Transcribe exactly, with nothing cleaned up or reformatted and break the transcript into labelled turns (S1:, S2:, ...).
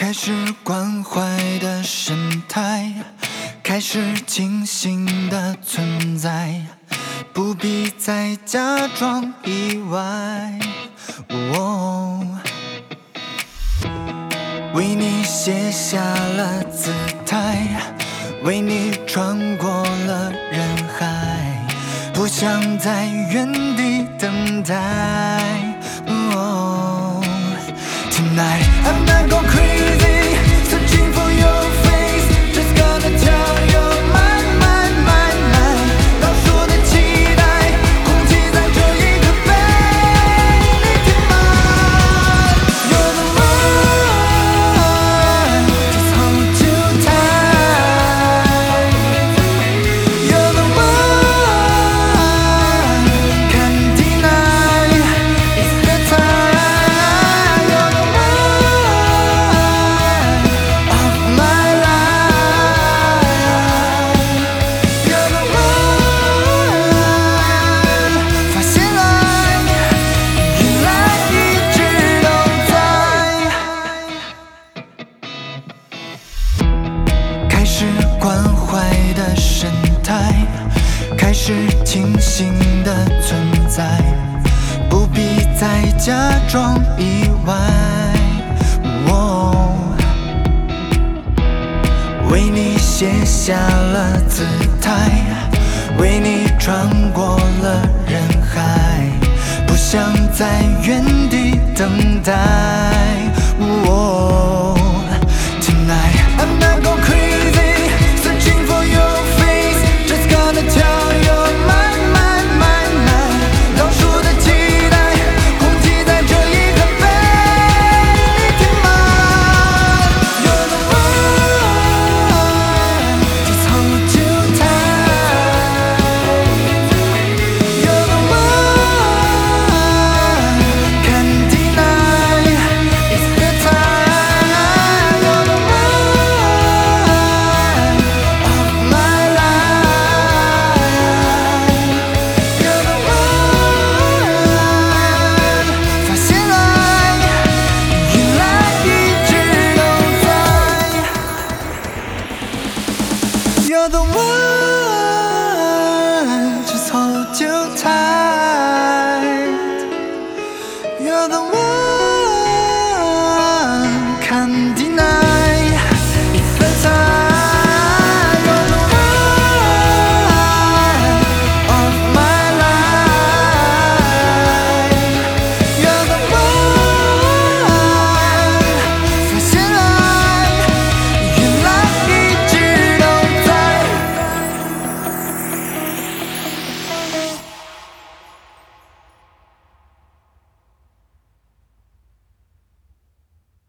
S1: 开始关怀的神态，开始清醒的存在，不必再假装意外。哦，为你卸下了姿态，为你穿过了人海，不想在原地等待。哦 Tonight I'm not go crazy, searching for your face, just gonna tell you my my my my 倒数的期待，空气在这一刻被你填满。You're the one, just hold you tight. You're the one, can't deny, it's the time. You're the one of my life. You're the one， 发现爱原来一直都在。开始关怀的神态，开始清醒的存在，不必再假装意外。哦，为你卸下了姿态，为你穿过了人海，不想在原地等待。哦